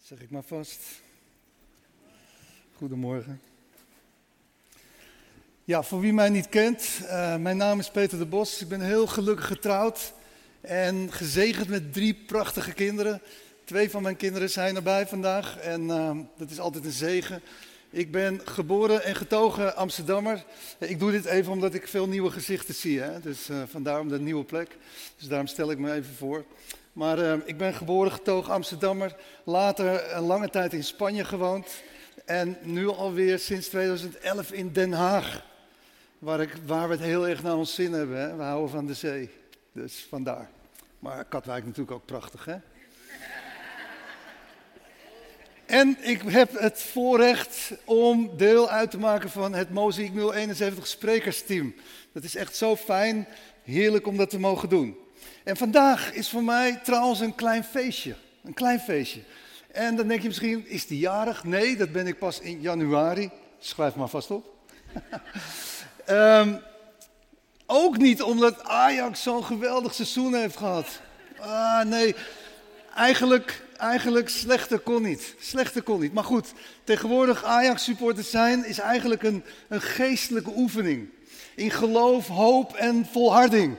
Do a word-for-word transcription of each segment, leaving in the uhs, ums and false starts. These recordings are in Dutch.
Zeg ik maar vast. Goedemorgen. Ja, voor wie mij niet kent, uh, mijn naam is Peter de Bos. Ik ben heel gelukkig getrouwd en gezegend met drie prachtige kinderen. Twee van mijn kinderen zijn erbij vandaag en uh, dat is altijd een zegen. Ik ben geboren en getogen Amsterdammer. Ik doe dit even omdat ik veel nieuwe gezichten zie, hè? Dus uh, vandaar om de nieuwe plek. Dus daarom stel ik me even voor. Maar uh, ik ben geboren getogen Amsterdammer, later een lange tijd in Spanje gewoond. En nu alweer sinds tweeduizend elf in Den Haag, waar, ik, waar we het heel erg naar ons zin hebben. Hè? We houden van de zee, dus vandaar. Maar Katwijk natuurlijk ook prachtig, hè? En ik heb het voorrecht om deel uit te maken van het Mozaïek nul eenenzeventig sprekersteam. Dat is echt zo fijn, heerlijk om dat te mogen doen. En vandaag is voor mij trouwens een klein feestje, een klein feestje. En dan denk je misschien, is die jarig? Nee, dat ben ik pas in januari. Schrijf maar vast op. um, ook niet omdat Ajax zo'n geweldig seizoen heeft gehad. Ah, nee, eigenlijk, eigenlijk slechter kon niet. Slechter kon niet. Maar goed, tegenwoordig Ajax-supporters zijn is eigenlijk een, een geestelijke oefening. In geloof, hoop en volharding.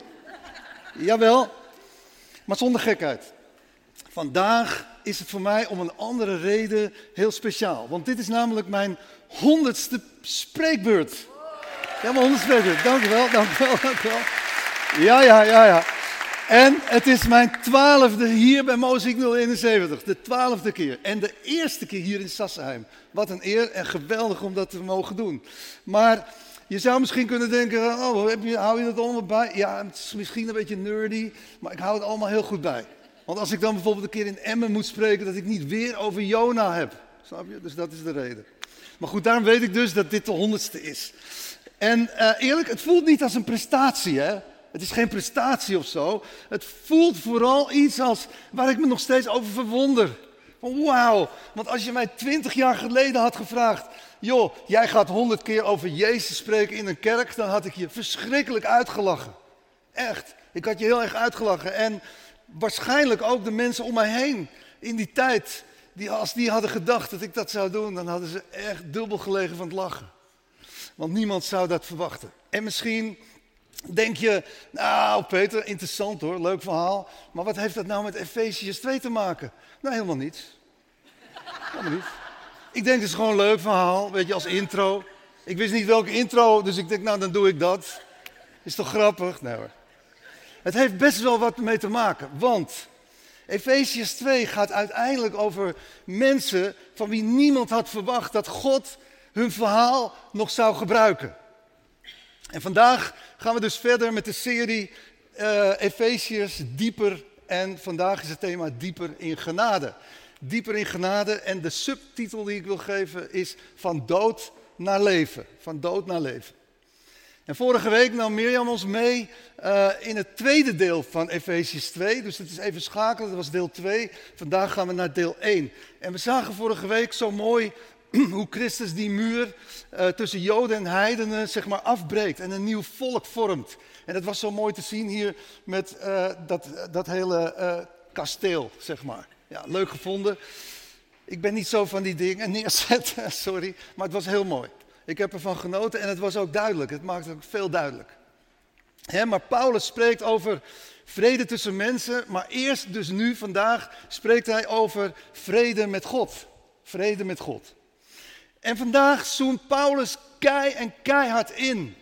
Jawel, maar zonder gekheid. Vandaag is het voor mij om een andere reden heel speciaal. Want dit is namelijk mijn honderdste spreekbeurt. Ja, mijn honderdste spreekbeurt. Dank u wel, dank u wel, dank u wel. Ja, ja, ja, ja. En het is mijn twaalfde hier bij Mozaïek nul eenenzeventig. De twaalfde keer. En de eerste keer hier in Sassenheim. Wat een eer en geweldig om dat te mogen doen. Maar je zou misschien kunnen denken, oh, heb je, hou je dat allemaal bij? Ja, het is misschien een beetje nerdy, maar ik hou het allemaal heel goed bij. Want als ik dan bijvoorbeeld een keer in Emmen moet spreken, dat ik niet weer over Jona heb. Snap je? Dus dat is de reden. Maar goed, daarom weet ik dus dat dit de honderdste is. En uh, eerlijk, het voelt niet als een prestatie, hè. Het is geen prestatie of zo. Het voelt vooral iets als waar ik me nog steeds over verwonder. Wauw, want als je mij twintig jaar geleden had gevraagd, joh, jij gaat honderd keer over Jezus spreken in een kerk, dan had ik je verschrikkelijk uitgelachen. Echt, ik had je heel erg uitgelachen. En waarschijnlijk ook de mensen om mij heen in die tijd, die, als die hadden gedacht dat ik dat zou doen, dan hadden ze echt dubbel gelegen van het lachen. Want niemand zou dat verwachten. En misschien denk je, nou Peter, interessant hoor, leuk verhaal. Maar wat heeft dat nou met Efesiërs twee te maken? Nou, helemaal niets. Helemaal niet. Ik denk, het is gewoon een leuk verhaal, weet je, als intro. Ik wist niet welke intro, dus ik denk, nou dan doe ik dat. Is toch grappig? Nee hoor. Het heeft best wel wat mee te maken, want Efesiërs twee gaat uiteindelijk over mensen van wie niemand had verwacht dat God hun verhaal nog zou gebruiken. En vandaag gaan we dus verder met de serie uh, Efesiërs dieper en vandaag is het thema dieper in genade. Dieper in genade en de subtitel die ik wil geven is van dood naar leven. Van dood naar leven. En vorige week nam Mirjam ons mee uh, in het tweede deel van Efesiërs twee. Dus het is even schakelen, dat was deel twee. Vandaag gaan we naar deel één. En we zagen vorige week zo mooi hoe Christus die muur uh, tussen Joden en heidenen zeg maar afbreekt en een nieuw volk vormt. En dat was zo mooi te zien hier met uh, dat, dat hele uh, kasteel, zeg maar. Ja, leuk gevonden. Ik ben niet zo van die dingen neerzetten, sorry, maar het was heel mooi. Ik heb ervan genoten en het was ook duidelijk. Het maakte ook veel duidelijk. He, maar Paulus spreekt over vrede tussen mensen. Maar eerst, dus nu, vandaag, spreekt hij over vrede met God. Vrede met God. En vandaag zoomt Paulus kei en keihard in.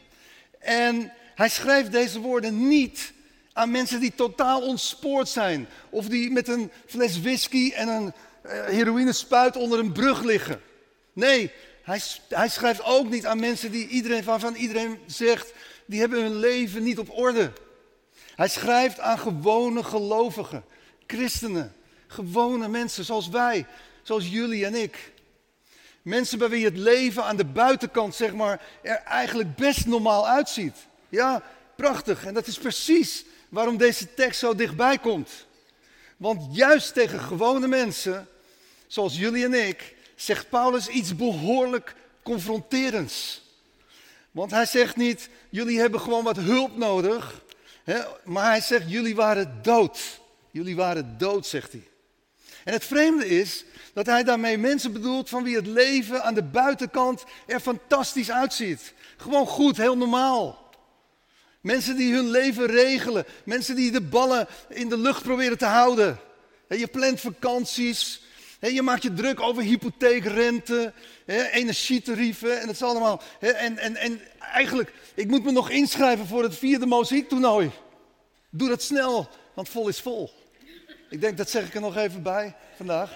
En hij schrijft deze woorden niet aan mensen die totaal ontspoord zijn. Of die met een fles whisky en een uh, heroïnespuit onder een brug liggen. Nee. Hij, hij schrijft ook niet aan mensen die iedereen, waarvan iedereen zegt, die hebben hun leven niet op orde. Hij schrijft aan gewone gelovigen, christenen, gewone mensen zoals wij, zoals jullie en ik. Mensen bij wie het leven aan de buitenkant, zeg maar, er eigenlijk best normaal uitziet. Ja, prachtig. En dat is precies waarom deze tekst zo dichtbij komt. Want juist tegen gewone mensen, zoals jullie en ik, zegt Paulus iets behoorlijk confronterends. Want hij zegt niet, jullie hebben gewoon wat hulp nodig. Hè, maar hij zegt, jullie waren dood. Jullie waren dood, zegt hij. En het vreemde is dat hij daarmee mensen bedoelt van wie het leven aan de buitenkant er fantastisch uitziet. Gewoon goed, heel normaal. Mensen die hun leven regelen. Mensen die de ballen in de lucht proberen te houden. Je plant vakanties. Je maakt je druk over hypotheekrente, energietarieven en het is allemaal. En, en, en eigenlijk, ik moet me nog inschrijven voor het vierde mozaïektoernooi. Doe dat snel, want vol is vol. Ik denk, dat zeg ik er nog even bij vandaag.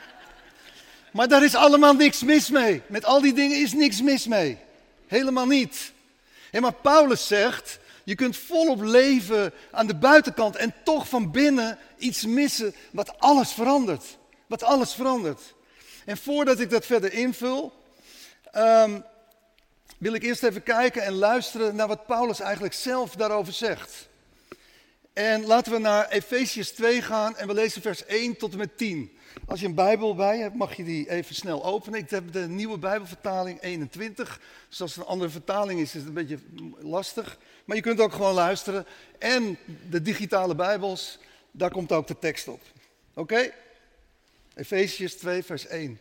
Maar daar is allemaal niks mis mee. Met al die dingen is niks mis mee. Helemaal niet. En maar Paulus zegt, je kunt volop leven aan de buitenkant en toch van binnen iets missen wat alles verandert. Wat alles verandert. En voordat ik dat verder invul, um, wil ik eerst even kijken en luisteren naar wat Paulus eigenlijk zelf daarover zegt. En laten we naar Efesiërs twee gaan en we lezen vers één tot en met tien. Als je een Bijbel bij hebt, mag je die even snel openen. Ik heb de nieuwe Bijbelvertaling eenentwintig. Dus als het een andere vertaling is, is het een beetje lastig. Maar je kunt ook gewoon luisteren. En de digitale Bijbels, daar komt ook de tekst op. Oké? Okay? Efesiërs twee, vers één.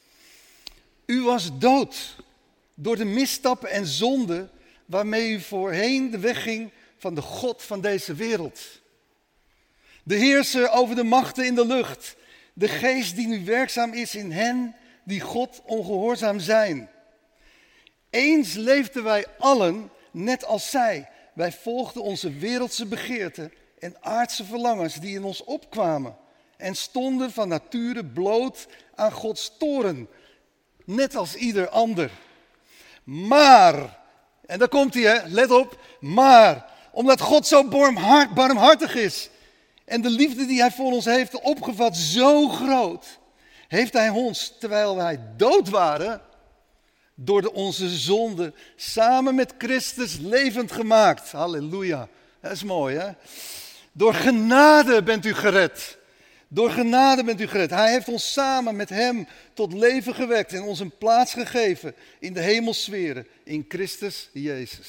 U was dood door de misstappen en zonden waarmee u voorheen de weg ging van de God van deze wereld. De heerser over de machten in de lucht. De geest die nu werkzaam is in hen die God ongehoorzaam zijn. Eens leefden wij allen net als zij. Wij volgden onze wereldse begeerten en aardse verlangens die in ons opkwamen. En stonden van nature bloot aan Gods toorn. Net als ieder ander. Maar, en daar komt hij, hè, let op. Maar, omdat God zo barmhartig is. En de liefde die hij voor ons heeft opgevat zo groot. Heeft hij ons, terwijl wij dood waren, door de onze zonde samen met Christus levend gemaakt. Halleluja. Dat is mooi, hè. Door genade bent u gered. Door genade bent u gered. Hij heeft ons samen met hem tot leven gewekt en ons een plaats gegeven in de hemelsferen, in Christus Jezus.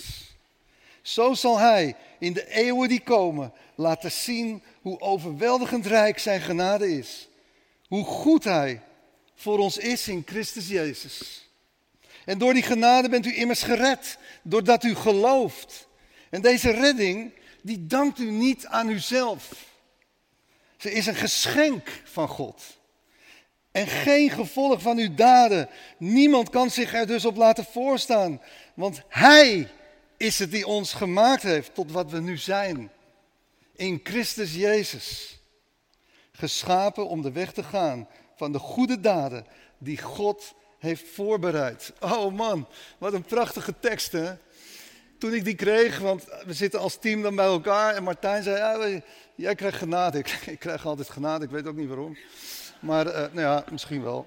Zo zal hij in de eeuwen die komen laten zien hoe overweldigend rijk zijn genade is. Hoe goed hij voor ons is in Christus Jezus. En door die genade bent u immers gered, doordat u gelooft. En deze redding, die dankt u niet aan uzelf. Ze is een geschenk van God. En geen gevolg van uw daden. Niemand kan zich er dus op laten voorstaan. Want hij is het die ons gemaakt heeft tot wat we nu zijn. In Christus Jezus. Geschapen om de weg te gaan van de goede daden die God heeft voorbereid. Oh man, wat een prachtige tekst, hè. Toen ik die kreeg, want we zitten als team dan bij elkaar en Martijn zei, ja, jij krijgt genade. Ik, ik krijg altijd genade, ik weet ook niet waarom. Maar, uh, nou ja, misschien wel.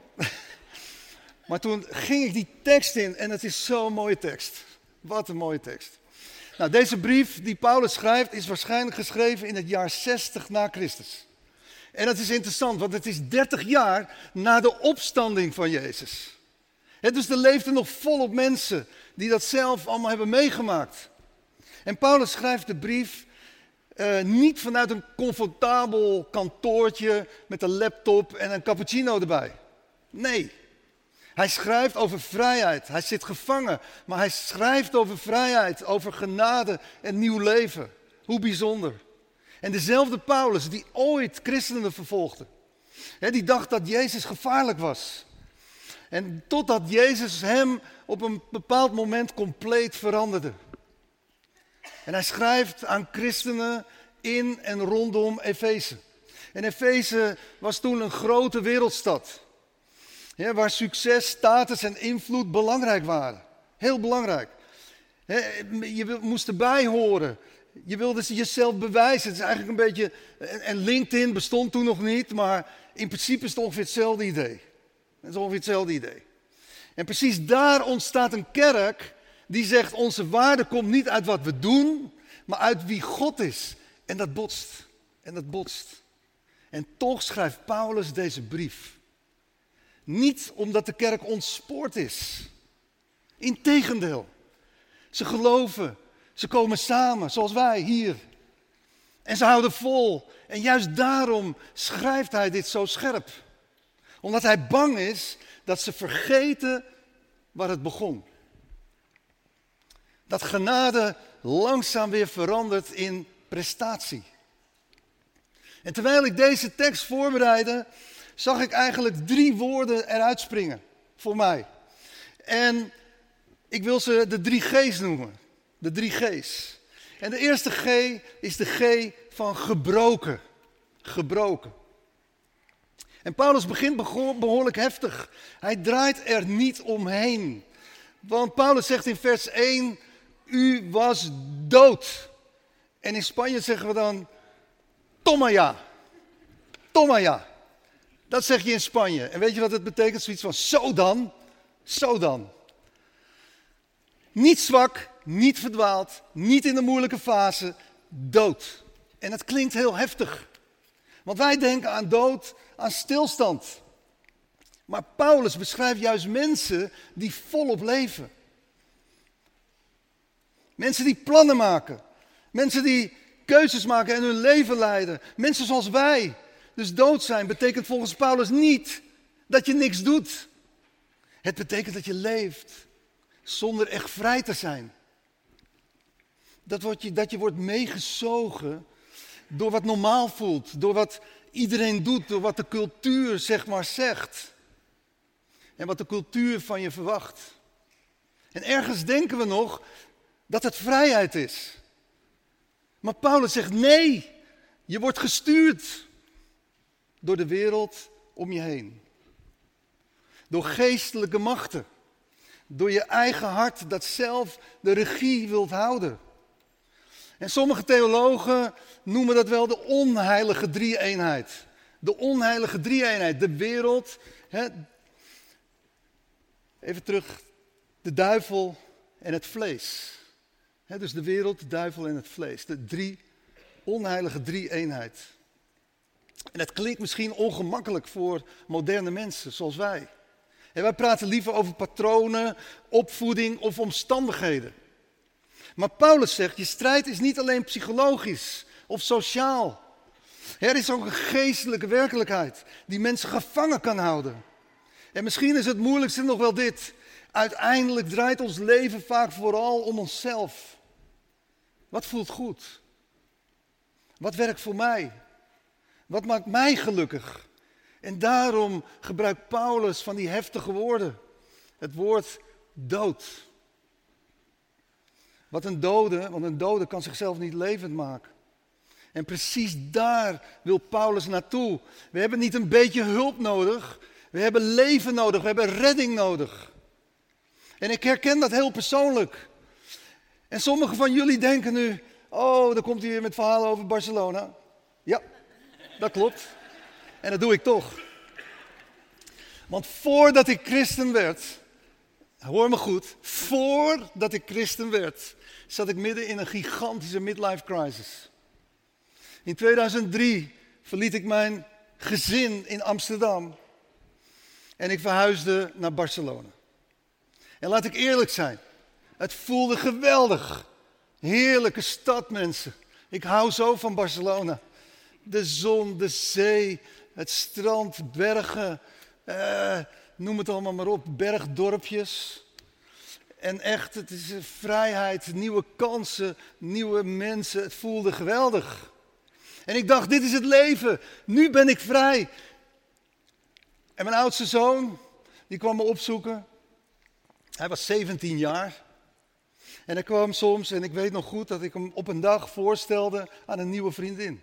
Maar toen ging ik die tekst in en het is zo'n mooie tekst. Wat een mooie tekst. Nou, deze brief die Paulus schrijft is waarschijnlijk geschreven in het jaar zestig na Christus. En dat is interessant, want het is dertig jaar na de opstanding van Jezus. He, dus er leefden nog volop mensen die dat zelf allemaal hebben meegemaakt. En Paulus schrijft de brief uh, niet vanuit een comfortabel kantoortje met een laptop en een cappuccino erbij. Nee, hij schrijft over vrijheid. Hij zit gevangen, maar hij schrijft over vrijheid, over genade en nieuw leven. Hoe bijzonder. En dezelfde Paulus die ooit christenen vervolgde. He, die dacht dat Jezus gevaarlijk was. En totdat Jezus hem op een bepaald moment compleet veranderde. En hij schrijft aan christenen in en rondom Efeze. En Efeze was toen een grote wereldstad. Ja, waar succes, status en invloed belangrijk waren. Heel belangrijk. Je moest erbij horen. Je wilde jezelf bewijzen. Het is eigenlijk een beetje... En LinkedIn bestond toen nog niet, maar in principe is het ongeveer hetzelfde idee. Het is ongeveer hetzelfde idee. En precies daar ontstaat een kerk die zegt, onze waarde komt niet uit wat we doen, maar uit wie God is. En dat botst. En dat botst. En toch schrijft Paulus deze brief. Niet omdat de kerk ontspoord is. Integendeel. Ze geloven. Ze komen samen, zoals wij hier. En ze houden vol. En juist daarom schrijft hij dit zo scherp. Omdat hij bang is dat ze vergeten waar het begon. Dat genade langzaam weer verandert in prestatie. En terwijl ik deze tekst voorbereidde, zag ik eigenlijk drie woorden eruit springen voor mij. En ik wil ze de drie G's noemen. De drie G's. En de eerste G is de G van gebroken. Gebroken. En Paulus begint behoorlijk heftig. Hij draait er niet omheen. Want Paulus zegt in vers één, u was dood. En in Spanje zeggen we dan, tomaya. Tomaya. Dat zeg je in Spanje. En weet je wat het betekent? Zoiets van, zo dan, zo dan. Niet zwak, niet verdwaald, niet in de moeilijke fase, dood. En dat klinkt heel heftig. Want wij denken aan dood, aan stilstand. Maar Paulus beschrijft juist mensen die volop leven. Mensen die plannen maken. Mensen die keuzes maken en hun leven leiden. Mensen zoals wij. Dus dood zijn betekent volgens Paulus niet dat je niks doet. Het betekent dat je leeft zonder echt vrij te zijn. Dat, wordt je, dat je wordt meegezogen door wat normaal voelt. Door wat iedereen doet. Door wat de cultuur zeg maar zegt. En wat de cultuur van je verwacht. En ergens denken we nog dat het vrijheid is. Maar Paulus zegt nee, je wordt gestuurd door de wereld om je heen. Door geestelijke machten. Door je eigen hart dat zelf de regie wilt houden. En sommige theologen noemen dat wel de onheilige drie-eenheid. De onheilige drie-eenheid, de wereld. Hè. Even terug, de duivel en het vlees. Hè, dus de wereld, de duivel en het vlees. De drie, onheilige drie-eenheid. En dat klinkt misschien ongemakkelijk voor moderne mensen zoals wij. En wij praten liever over patronen, opvoeding of omstandigheden. Maar Paulus zegt, je strijd is niet alleen psychologisch of sociaal. Er is ook een geestelijke werkelijkheid die mensen gevangen kan houden. En misschien is het moeilijkste nog wel dit. Uiteindelijk draait ons leven vaak vooral om onszelf. Wat voelt goed? Wat werkt voor mij? Wat maakt mij gelukkig? En daarom gebruikt Paulus van die heftige woorden. Het woord dood. Wat een dode, want een dode kan zichzelf niet levend maken. En precies daar wil Paulus naartoe. We hebben niet een beetje hulp nodig. We hebben leven nodig, we hebben redding nodig. En ik herken dat heel persoonlijk. En sommigen van jullie denken nu, oh, dan komt hij weer met verhalen over Barcelona. Ja, dat klopt. En dat doe ik toch. Want voordat ik christen werd, hoor me goed, voordat ik christen werd, zat ik midden in een gigantische midlife crisis. In tweeduizend drie verliet ik mijn gezin in Amsterdam en ik verhuisde naar Barcelona. En laat ik eerlijk zijn, het voelde geweldig. Heerlijke stad, mensen. Ik hou zo van Barcelona. De zon, de zee, het strand, bergen, eh, noem het allemaal maar op, bergdorpjes. En echt, het is vrijheid, nieuwe kansen, nieuwe mensen. Het voelde geweldig. En ik dacht, dit is het leven. Nu ben ik vrij. En mijn oudste zoon, die kwam me opzoeken. Hij was zeventien jaar. En hij kwam soms, en ik weet nog goed, dat ik hem op een dag voorstelde aan een nieuwe vriendin.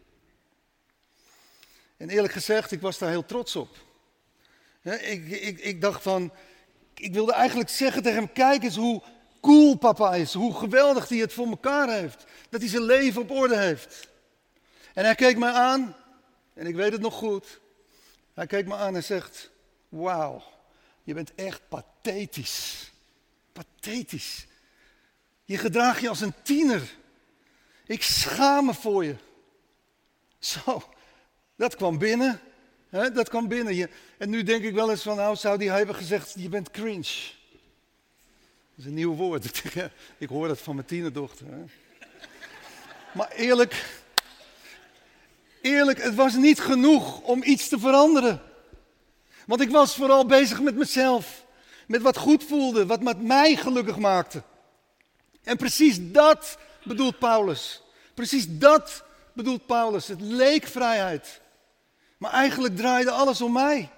En eerlijk gezegd, ik was daar heel trots op. Ik, ik, ik dacht van, ik wilde eigenlijk zeggen tegen hem, kijk eens hoe cool papa is. Hoe geweldig hij het voor elkaar heeft. Dat hij zijn leven op orde heeft. En hij keek me aan, en ik weet het nog goed. Hij keek me aan en zegt, wauw, je bent echt pathetisch. Pathetisch. Je gedraagt je als een tiener. Ik schaam me voor je. Zo, dat kwam binnen. Hè, dat kwam binnen. Je, en nu denk ik wel eens van, nou zou die hebben gezegd, je bent cringe. Dat is een nieuw woord. Ik hoor dat van mijn tienerdochter. Hè. Maar eerlijk, eerlijk, het was niet genoeg om iets te veranderen. Want ik was vooral bezig met mezelf. Met wat goed voelde, wat met mij gelukkig maakte. En precies dat bedoelt Paulus. Precies dat bedoelt Paulus. Het leek vrijheid. Maar eigenlijk draaide alles om mij.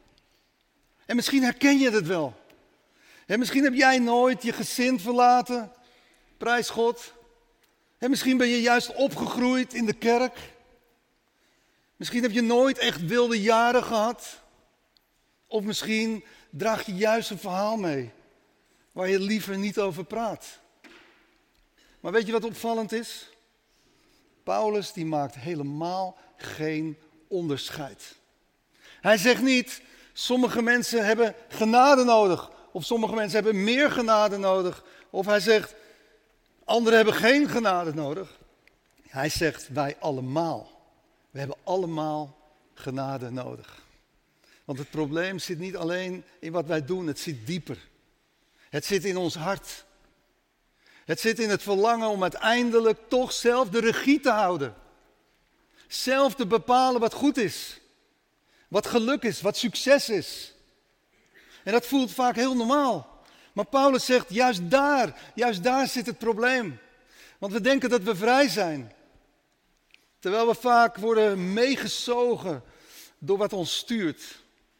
En misschien herken je het wel. En misschien heb jij nooit je gezin verlaten. Prijs God. En misschien ben je juist opgegroeid in de kerk. Misschien heb je nooit echt wilde jaren gehad. Of misschien draag je juist een verhaal mee waar je liever niet over praat. Maar weet je wat opvallend is? Paulus die maakt helemaal geen onderscheid. Hij zegt niet, sommige mensen hebben genade nodig. Of sommige mensen hebben meer genade nodig. Of hij zegt, anderen hebben geen genade nodig. Hij zegt, wij allemaal. We hebben allemaal genade nodig. Want het probleem zit niet alleen in wat wij doen, het zit dieper. Het zit in ons hart. Het zit in het verlangen om uiteindelijk toch zelf de regie te houden. Zelf te bepalen wat goed is. Wat geluk is, wat succes is. En dat voelt vaak heel normaal. Maar Paulus zegt, juist daar, juist daar zit het probleem. Want we denken dat we vrij zijn. Terwijl we vaak worden meegezogen door wat ons stuurt.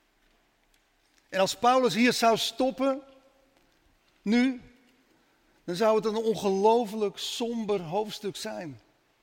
En als Paulus hier zou stoppen, nu, dan zou het een ongelooflijk somber hoofdstuk zijn.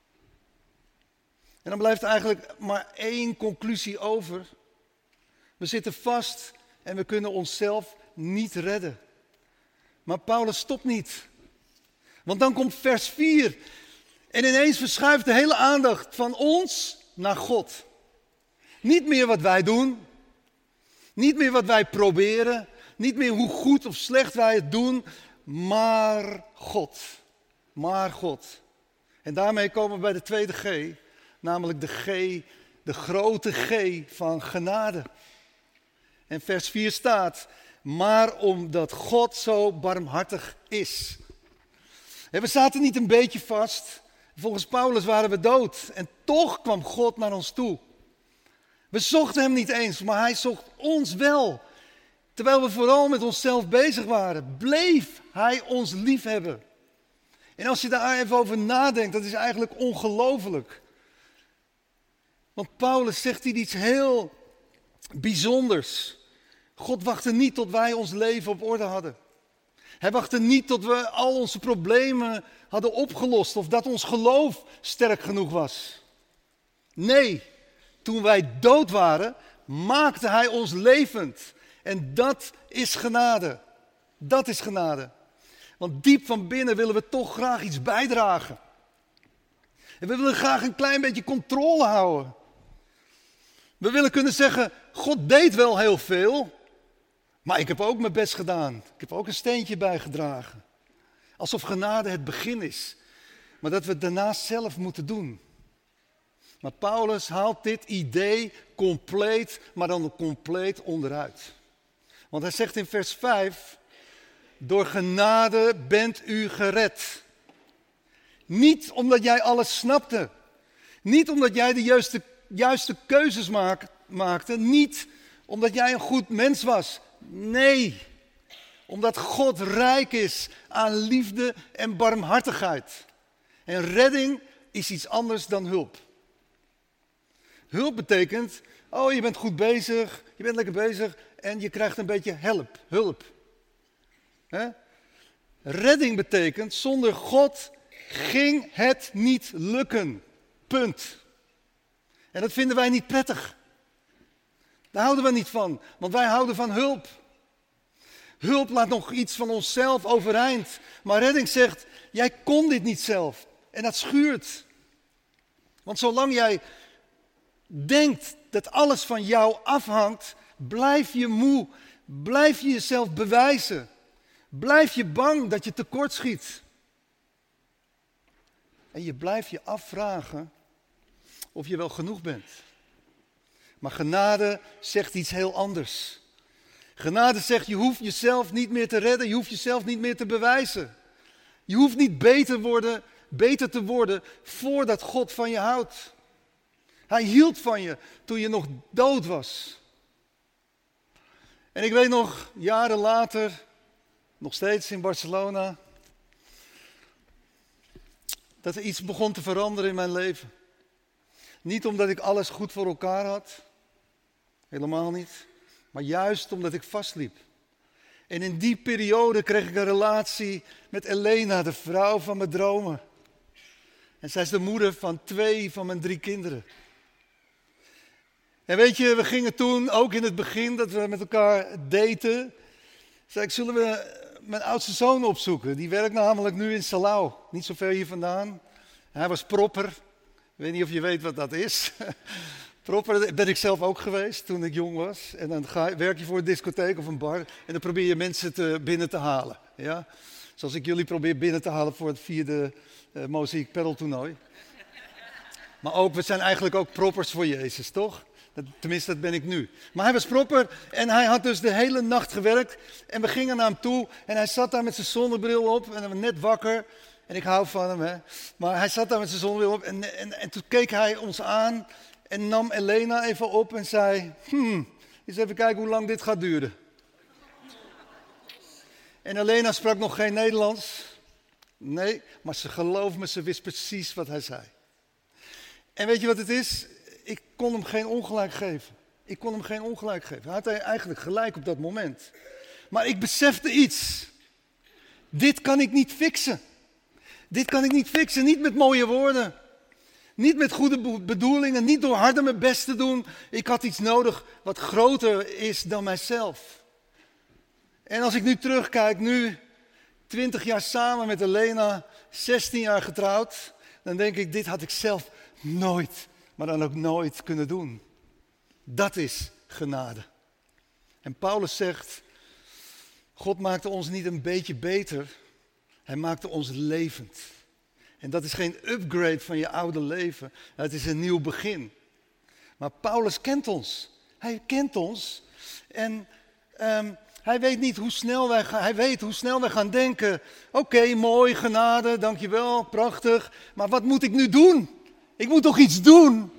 En dan blijft eigenlijk maar één conclusie over. We zitten vast en we kunnen onszelf niet redden. Maar Paulus stopt niet. Want dan komt vers vier. En ineens verschuift de hele aandacht van ons naar God. Niet meer wat wij doen. Niet meer wat wij proberen. Niet meer hoe goed of slecht wij het doen. Maar God. Maar God. En daarmee komen we bij de tweede G. Namelijk de G, de grote G van genade. En vers vier staat, maar omdat God zo barmhartig is. En we zaten niet een beetje vast. Volgens Paulus waren we dood. En toch kwam God naar ons toe. We zochten hem niet eens, maar hij zocht ons wel. Terwijl we vooral met onszelf bezig waren, bleef hij ons liefhebben. En als je daar even over nadenkt, dat is eigenlijk ongelooflijk. Want Paulus zegt hier iets heel bijzonders. God wachtte niet tot wij ons leven op orde hadden. Hij wachtte niet tot we al onze problemen hadden opgelost of dat ons geloof sterk genoeg was. Nee, toen wij dood waren, maakte hij ons levend. En dat is genade. Dat is genade. Want diep van binnen willen we toch graag iets bijdragen. En we willen graag een klein beetje controle houden. We willen kunnen zeggen, God deed wel heel veel, maar ik heb ook mijn best gedaan. Ik heb ook een steentje bijgedragen. Alsof genade het begin is, maar dat we het daarna zelf moeten doen. Maar Paulus haalt dit idee compleet, maar dan compleet onderuit. Want hij zegt in vers vijf, door genade bent u gered. Niet omdat jij alles snapte. Niet omdat jij de juiste, juiste keuzes maak, maakte. Niet omdat jij een goed mens was. Nee, omdat God rijk is aan liefde en barmhartigheid. En redding is iets anders dan hulp. Hulp betekent, oh je bent goed bezig, je bent lekker bezig en je krijgt een beetje help, hulp. He? Redding betekent, zonder God ging het niet lukken. Punt. En dat vinden wij niet prettig. Daar houden we niet van, want wij houden van hulp. Hulp laat nog iets van onszelf overeind. Maar redding zegt, jij kon dit niet zelf. En dat schuurt. Want zolang jij denkt dat alles van jou afhangt, blijf je moe. Blijf je jezelf bewijzen. Blijf je bang dat je tekortschiet. En je blijft je afvragen of je wel genoeg bent. Maar genade zegt iets heel anders. Genade zegt, je hoeft jezelf niet meer te redden, je hoeft jezelf niet meer te bewijzen. Je hoeft niet beter, worden, beter te worden voordat God van je houdt. Hij hield van je toen je nog dood was. En ik weet nog, jaren later, nog steeds in Barcelona, dat er iets begon te veranderen in mijn leven. Niet omdat ik alles goed voor elkaar had, helemaal niet, maar juist omdat ik vastliep. En in die periode kreeg ik een relatie met Elena, de vrouw van mijn dromen. En zij is de moeder van twee van mijn drie kinderen. En weet je, we gingen toen, ook in het begin dat we met elkaar daten, zei ik, zullen we mijn oudste zoon opzoeken? Die werkt namelijk nu in Salau, niet zo ver hier vandaan. Hij was propper, ik weet niet of je weet wat dat is. Propper ben ik zelf ook geweest toen ik jong was. En dan ga, werk je voor een discotheek of een bar en dan probeer je mensen te, binnen te halen. Ja? Zoals ik jullie probeer binnen te halen voor het vierde uh, Mozaïek Pedaltoernooi. Maar ook, we zijn eigenlijk ook proppers voor Jezus, toch? Dat, tenminste, dat ben ik nu. Maar hij was propper en hij had dus de hele nacht gewerkt. En we gingen naar hem toe en hij zat daar met zijn zonnebril op. En hij was net wakker. En ik hou van hem, hè. Maar hij zat daar met zijn zonnebril op. En, en, en toen keek hij ons aan en nam Elena even op en zei, hmm, eens even kijken hoe lang dit gaat duren. En Elena sprak nog geen Nederlands. Nee, maar ze geloofde me, ze wist precies wat hij zei. En weet je wat het is? Ik kon hem geen ongelijk geven. Ik kon hem geen ongelijk geven. Hij had eigenlijk gelijk op dat moment. Maar ik besefte iets. Dit kan ik niet fixen. Dit kan ik niet fixen. Niet met mooie woorden. Niet met goede bedoelingen. Niet door harder mijn best te doen. Ik had iets nodig wat groter is dan mijzelf. En als ik nu terugkijk, nu twintig jaar samen met Elena, zestien jaar getrouwd, dan denk ik, dit had ik zelf nooit, maar dan ook nooit kunnen doen. Dat is genade. En Paulus zegt, God maakte ons niet een beetje beter, hij maakte ons levend. En dat is geen upgrade van je oude leven, het is een nieuw begin. Maar Paulus kent ons, hij kent ons en um, hij weet niet hoe snel wij gaan, hij weet hoe snel wij gaan denken, oké, okay, mooi, genade, dankjewel, prachtig, maar wat moet ik nu doen? Ik moet toch iets doen?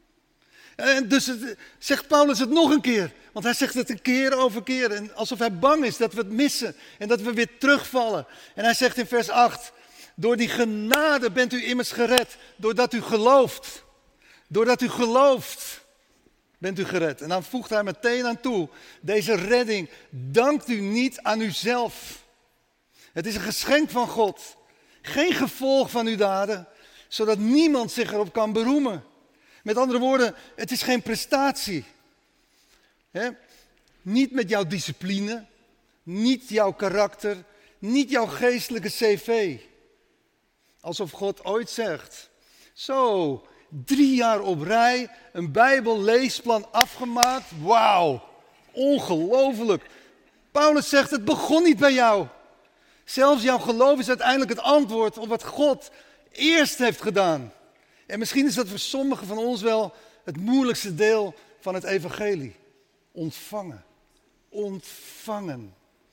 En dus het, zegt Paulus het nog een keer. Want hij zegt het een keer over keer. En alsof hij bang is dat we het missen. En dat we weer terugvallen. En hij zegt in vers acht. Door die genade bent u immers gered. Doordat u gelooft. Doordat u gelooft. Bent u gered. En dan voegt hij meteen aan toe. Deze redding dankt u niet aan uzelf. Het is een geschenk van God. Geen gevolg van uw daden. Zodat niemand zich erop kan beroemen. Met andere woorden, het is geen prestatie. He? Niet met jouw discipline, niet jouw karakter, niet jouw geestelijke cv. Alsof God ooit zegt, zo, drie jaar op rij, een Bijbelleesplan afgemaakt, wauw, ongelooflijk. Paulus zegt, het begon niet bij jou. Zelfs jouw geloof is uiteindelijk het antwoord op wat God eerst heeft gedaan. En misschien is dat voor sommigen van ons wel het moeilijkste deel van het evangelie. Ontvangen. Ontvangen.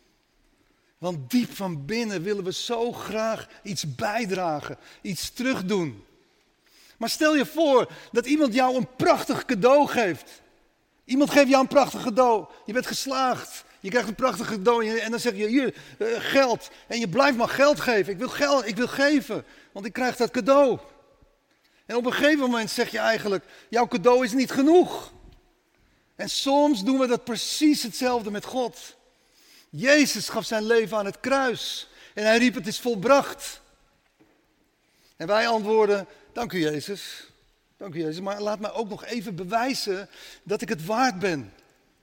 Want diep van binnen willen we zo graag iets bijdragen, iets terugdoen. Maar stel je voor dat iemand jou een prachtig cadeau geeft. Iemand geeft jou een prachtig cadeau. Je bent geslaagd. Je krijgt een prachtig cadeau en dan zeg je, hier, uh, geld. En je blijft maar geld geven. Ik wil geld, ik wil geven, want ik krijg dat cadeau. En op een gegeven moment zeg je eigenlijk, jouw cadeau is niet genoeg. En soms doen we dat precies hetzelfde met God. Jezus gaf zijn leven aan het kruis. En hij riep, het is volbracht. En wij antwoorden, dank u Jezus. Dank u Jezus, maar laat mij ook nog even bewijzen dat ik het waard ben.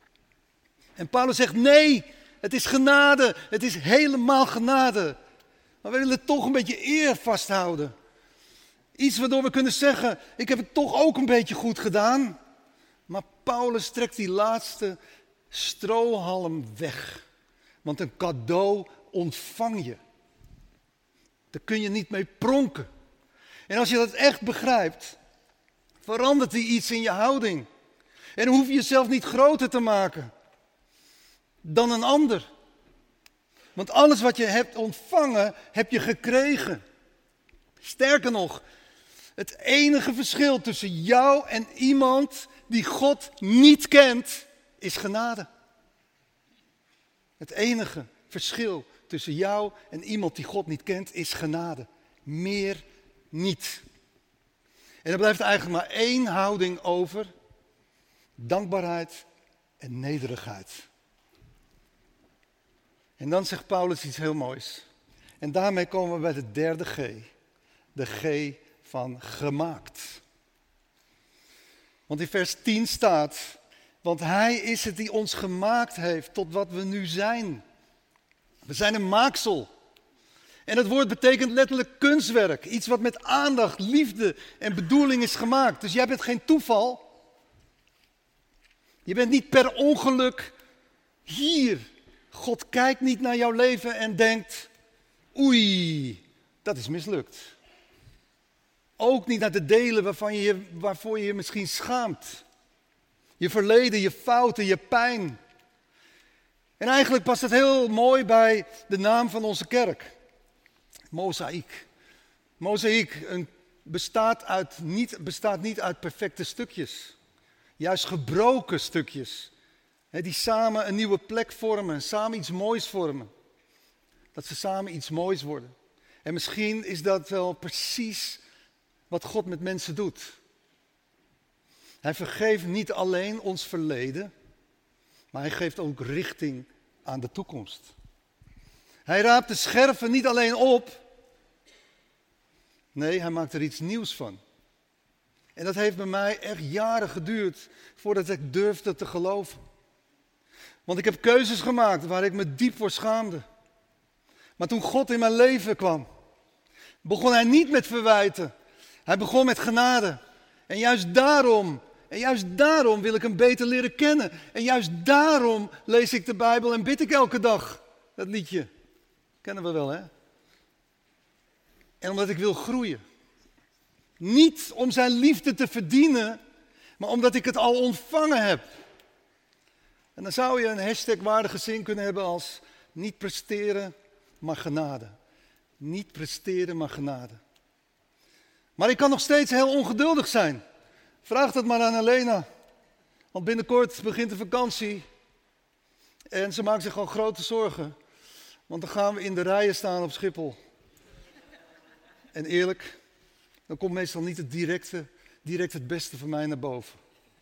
En Paulus zegt, nee, het is genade. Het is helemaal genade. Maar we willen toch een beetje eer vasthouden. Iets waardoor we kunnen zeggen, ik heb het toch ook een beetje goed gedaan. Maar Paulus trekt die laatste strohalm weg. Want een cadeau ontvang je. Daar kun je niet mee pronken. En als je dat echt begrijpt, verandert er iets in je houding. En dan hoef je jezelf niet groter te maken dan een ander. Want alles wat je hebt ontvangen, heb je gekregen. Sterker nog, het enige verschil tussen jou en iemand die God niet kent, is genade. Het enige verschil tussen jou en iemand die God niet kent is genade. Meer niet. En er blijft eigenlijk maar één houding over. Dankbaarheid en nederigheid. En dan zegt Paulus iets heel moois. En daarmee komen we bij de derde G. De G van gemaakt. Want in vers tien staat, want hij is het die ons gemaakt heeft tot wat we nu zijn. We zijn een maaksel. En het woord betekent letterlijk kunstwerk. Iets wat met aandacht, liefde en bedoeling is gemaakt. Dus jij bent geen toeval. Je bent niet per ongeluk hier. God kijkt niet naar jouw leven en denkt, oei, dat is mislukt. Ook niet naar de delen waarvan je, waarvoor je je misschien schaamt. Je verleden, je fouten, je pijn. En eigenlijk past het heel mooi bij de naam van onze kerk. Mozaïek. Mozaïek een, bestaat, uit, niet, bestaat niet uit perfecte stukjes. Juist gebroken stukjes. He, die samen een nieuwe plek vormen. Samen iets moois vormen. Dat ze samen iets moois worden. En misschien is dat wel precies wat God met mensen doet. Hij vergeeft niet alleen ons verleden, maar hij geeft ook richting aan de toekomst. Hij raapt de scherven niet alleen op, nee, hij maakt er iets nieuws van. En dat heeft bij mij echt jaren geduurd voordat ik durfde te geloven. Want ik heb keuzes gemaakt waar ik me diep voor schaamde. Maar toen God in mijn leven kwam, begon hij niet met verwijten. Hij begon met genade. En juist daarom, en juist daarom wil ik hem beter leren kennen. En juist daarom lees ik de Bijbel en bid ik elke dag. Dat liedje, kennen we wel, hè? En omdat ik wil groeien. Niet om zijn liefde te verdienen, maar omdat ik het al ontvangen heb. En dan zou je een hashtag waardige zin kunnen hebben als niet presteren, maar genade. Niet presteren, maar genade. Maar ik kan nog steeds heel ongeduldig zijn. Vraag dat maar aan Helena. Want binnenkort begint de vakantie. En ze maakt zich gewoon grote zorgen. Want dan gaan we in de rijen staan op Schiphol. En eerlijk, dan komt meestal niet het directe, direct het beste van mij naar boven.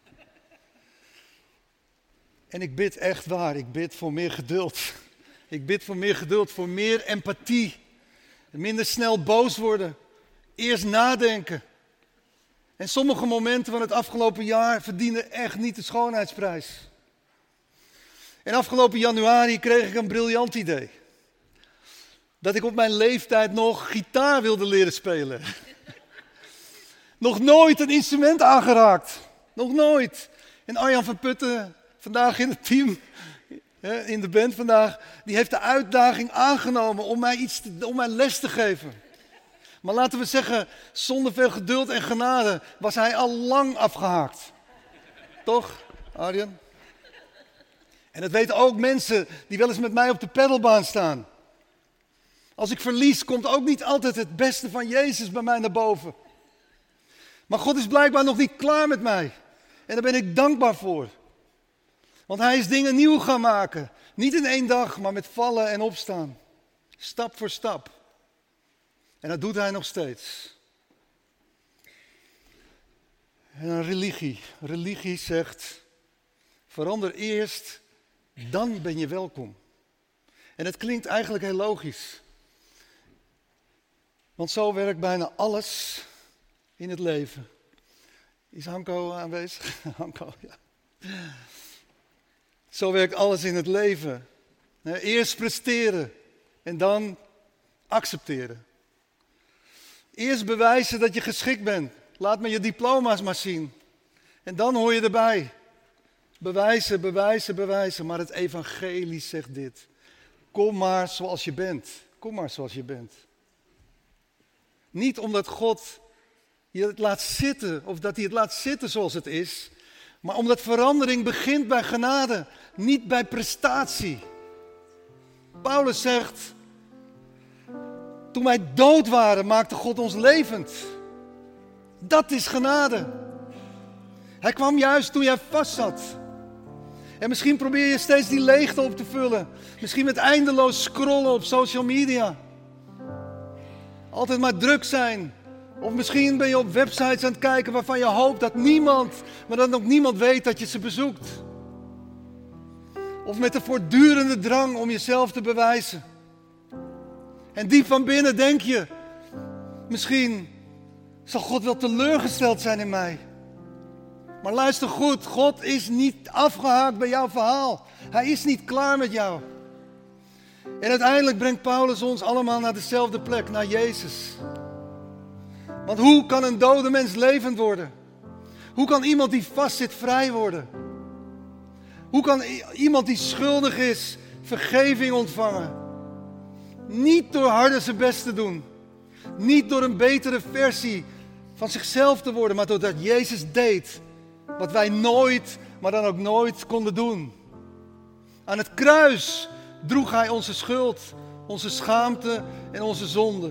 En ik bid echt waar, ik bid voor meer geduld. Ik bid voor meer geduld, voor meer empathie. Minder snel boos worden. Eerst nadenken. En sommige momenten van het afgelopen jaar verdienen echt niet de schoonheidsprijs. En afgelopen januari kreeg ik een briljant idee. Dat ik op mijn leeftijd nog gitaar wilde leren spelen. Nog nooit een instrument aangeraakt. Nog nooit. En Arjan van Putten, vandaag in het team, in de band vandaag, die heeft de uitdaging aangenomen om mij, iets te, om mij les te geven. Maar laten we zeggen, zonder veel geduld en genade was hij al lang afgehaakt. Toch, Arjan? En dat weten ook mensen die wel eens met mij op de pedalbaan staan. Als ik verlies, komt ook niet altijd het beste van Jezus bij mij naar boven. Maar God is blijkbaar nog niet klaar met mij. En daar ben ik dankbaar voor. Want hij is dingen nieuw gaan maken. Niet in één dag, maar met vallen en opstaan. Stap voor stap. En dat doet hij nog steeds. En een religie. Religie zegt, verander eerst, dan ben je welkom. En het klinkt eigenlijk heel logisch. Want zo werkt bijna alles in het leven. Is Hanko aanwezig? Hanko, ja. Zo werkt alles in het leven. Eerst presteren en dan accepteren. Eerst bewijzen dat je geschikt bent. Laat me je diploma's maar zien. En dan hoor je erbij. Bewijzen, bewijzen, bewijzen. Maar het evangelie zegt dit. Kom maar zoals je bent. Kom maar zoals je bent. Niet omdat God je het laat zitten, of dat hij het laat zitten zoals het is. Maar omdat verandering begint bij genade, niet bij prestatie. Paulus zegt, toen wij dood waren, maakte God ons levend. Dat is genade. Hij kwam juist toen jij vast zat. En misschien probeer je steeds die leegte op te vullen. Misschien met eindeloos scrollen op social media. Altijd maar druk zijn. Of misschien ben je op websites aan het kijken waarvan je hoopt dat niemand, maar dat ook niemand weet dat je ze bezoekt. Of met de voortdurende drang om jezelf te bewijzen. En diep van binnen denk je, misschien zal God wel teleurgesteld zijn in mij. Maar luister goed, God is niet afgehaakt bij jouw verhaal. Hij is niet klaar met jou. En uiteindelijk brengt Paulus ons allemaal naar dezelfde plek, naar Jezus. Want hoe kan een dode mens levend worden? Hoe kan iemand die vastzit vrij worden? Hoe kan iemand die schuldig is vergeving ontvangen? Niet door harder zijn best te doen. Niet door een betere versie van zichzelf te worden, maar doordat Jezus deed wat wij nooit, maar dan ook nooit konden doen. Aan het kruis droeg hij onze schuld, onze schaamte en onze zonde.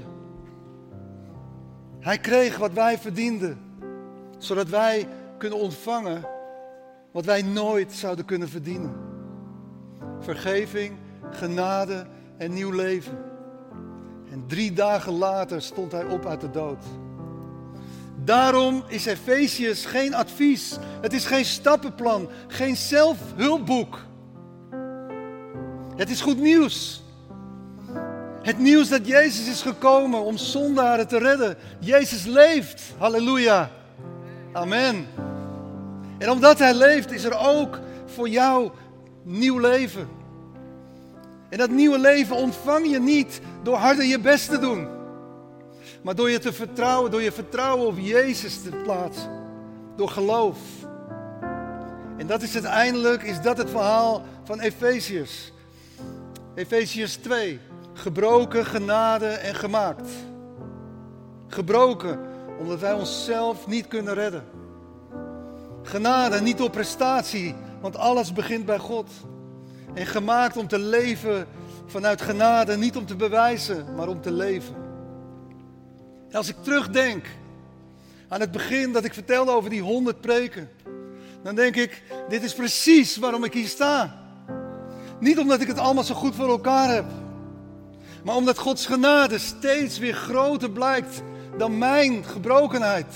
Hij kreeg wat wij verdienden, zodat wij kunnen ontvangen wat wij nooit zouden kunnen verdienen. Vergeving, genade en nieuw leven. En drie dagen later stond hij op uit de dood. Daarom is Efesiërs geen advies. Het is geen stappenplan, geen zelfhulpboek. Het is goed nieuws. Het nieuws dat Jezus is gekomen om zondaren te redden. Jezus leeft. Halleluja. Amen. En omdat hij leeft is er ook voor jou nieuw leven. En dat nieuwe leven ontvang je niet door harder je best te doen. Maar door je te vertrouwen, door je vertrouwen op Jezus te plaatsen. Door geloof. En dat is uiteindelijk, is dat het verhaal van Efesiërs. Efesiërs twee. Gebroken, genade en gemaakt. Gebroken, omdat wij onszelf niet kunnen redden. Genade, niet door prestatie, want alles begint bij God. En gemaakt om te leven vanuit genade, niet om te bewijzen, maar om te leven. En als ik terugdenk aan het begin dat ik vertelde over die honderd preken, dan denk ik, dit is precies waarom ik hier sta. Niet omdat ik het allemaal zo goed voor elkaar heb, maar omdat Gods genade steeds weer groter blijkt dan mijn gebrokenheid.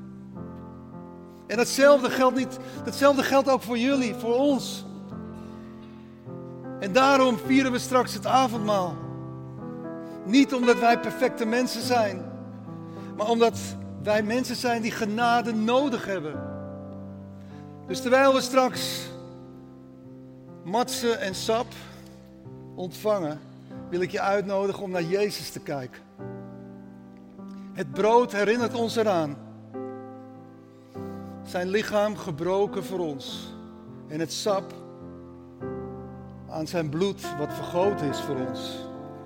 En datzelfde geldt, niet, datzelfde geldt ook voor jullie, voor ons. En daarom vieren we straks het avondmaal. Niet omdat wij perfecte mensen zijn, maar omdat wij mensen zijn die genade nodig hebben. Dus terwijl we straks matsen en sap ontvangen, wil ik je uitnodigen om naar Jezus te kijken. Het brood herinnert ons eraan. Zijn lichaam gebroken voor ons. En het sap aan zijn bloed wat vergoten is voor ons.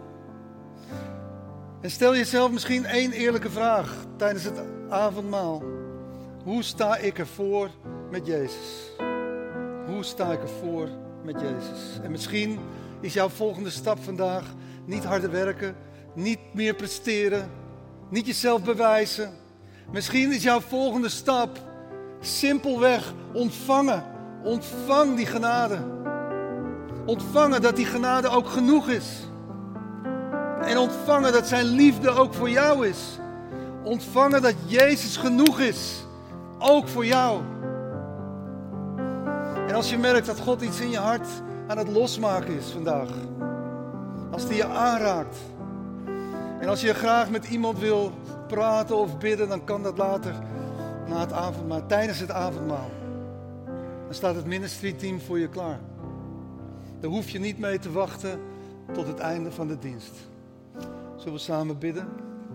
En stel jezelf misschien één eerlijke vraag tijdens het avondmaal. Hoe sta ik ervoor met Jezus? Hoe sta ik ervoor met Jezus? En misschien is jouw volgende stap vandaag niet harder werken, niet meer presteren, niet jezelf bewijzen. Misschien is jouw volgende stap simpelweg ontvangen. Ontvang die genade. Ontvangen dat die genade ook genoeg is. En ontvangen dat zijn liefde ook voor jou is. Ontvangen dat Jezus genoeg is. Ook voor jou. En als je merkt dat God iets in je hart aan het losmaken is vandaag. Als die je aanraakt. En als je graag met iemand wil praten of bidden, dan kan dat later na het avondmaal, tijdens het avondmaal. Dan staat het ministry team voor je klaar. Daar hoef je niet mee te wachten tot het einde van de dienst. Zullen we samen bidden?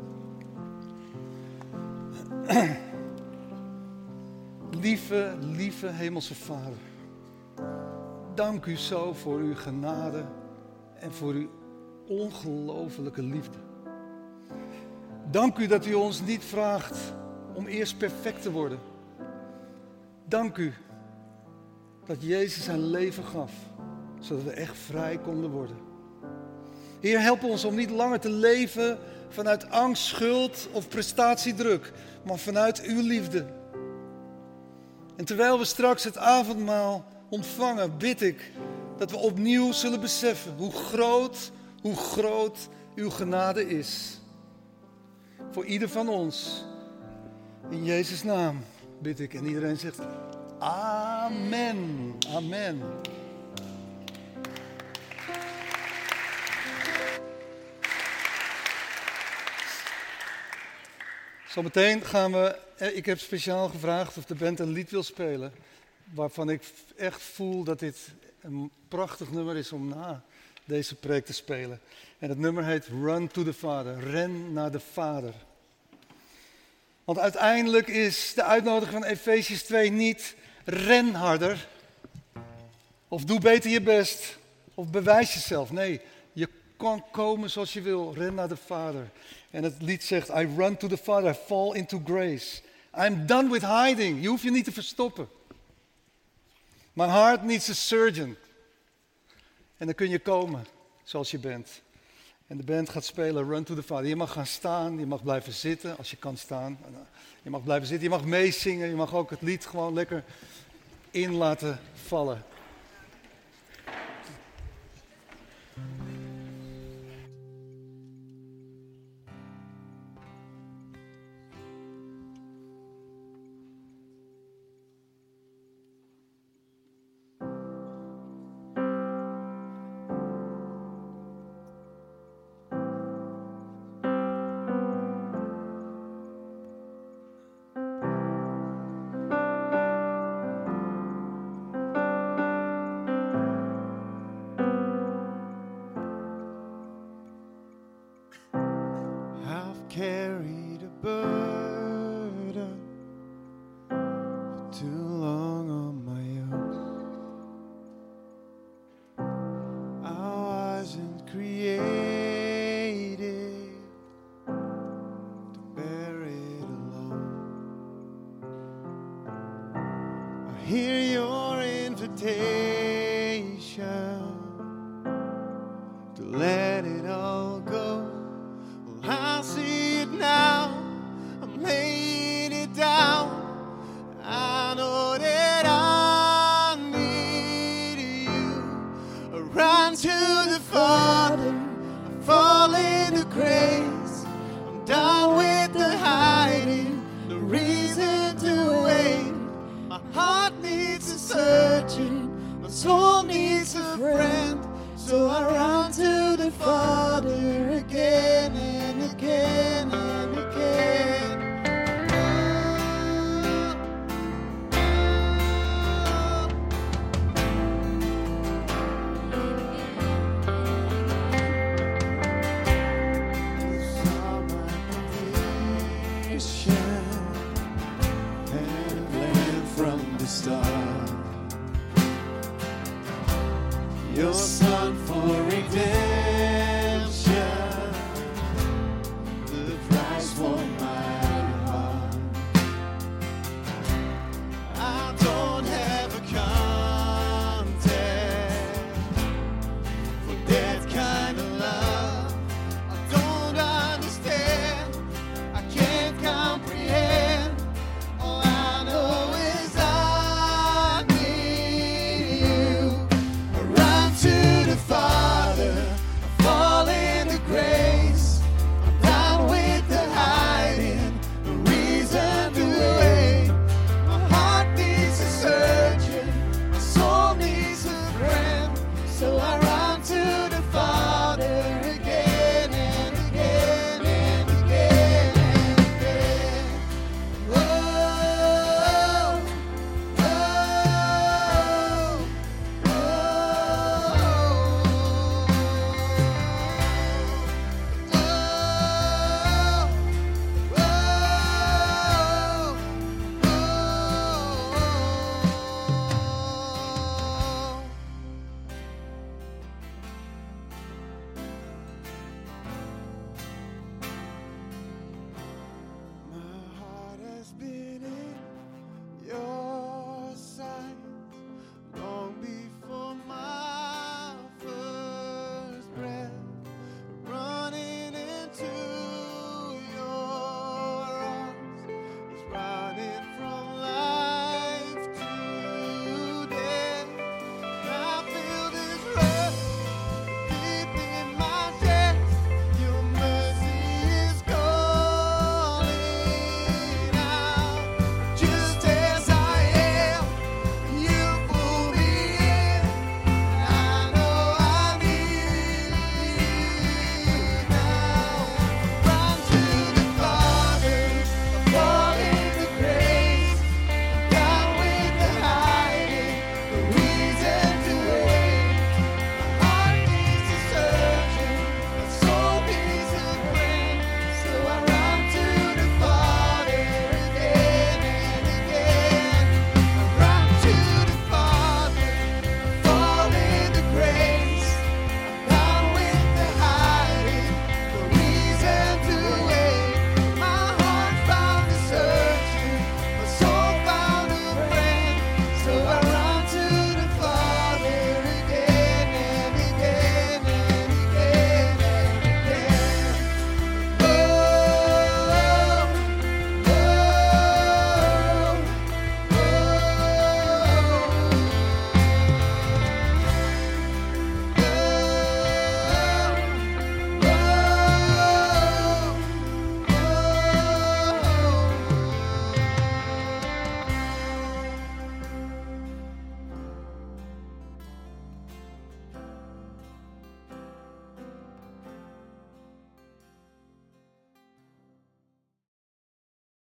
Lieve, lieve Hemelse Vader. Dank u zo voor uw genade en voor uw ongelofelijke liefde. Dank u dat u ons niet vraagt om eerst perfect te worden. Dank u dat Jezus zijn leven gaf, zodat we echt vrij konden worden. Heer, help ons om niet langer te leven vanuit angst, schuld of prestatiedruk, maar vanuit uw liefde. En terwijl we straks het avondmaal ontvangen, bid ik dat we opnieuw zullen beseffen hoe groot, hoe groot uw genade is. Voor ieder van ons. In Jezus' naam bid ik. En iedereen zegt amen. Amen. Zometeen gaan we, ik heb speciaal gevraagd of de band een lied wil spelen, waarvan ik echt voel dat dit een prachtig nummer is om na deze preek te spelen. En het nummer heet Run to the Father, ren naar de Vader. Want uiteindelijk is de uitnodiging van Efesiërs twee niet ren harder, of doe beter je best, of bewijs jezelf. Nee, je kan komen zoals je wil, ren naar de Vader. En het lied zegt, I run to the Father, I fall into grace. I'm done with hiding. Je hoeft je niet te verstoppen. My heart needs a surgeon. En dan kun je komen zoals je bent. En de band gaat spelen Run to the Father. Je mag gaan staan, je mag blijven zitten als je kan staan. Je mag blijven zitten, je mag meezingen. Je mag ook het lied gewoon lekker in laten vallen. Carried a burden for too long on my own. I wasn't created to bear it alone. I hear your invitation to let it all go. I see it now, I'm laying it down. I know that I need you. I run to the Father, I fall into grace. I'm done with the hiding, no reason to wait. My heart needs a searching, my soul needs a friend. So I run to the Father again and again and again. You saw my condition and planned from the start. Your son for redemption.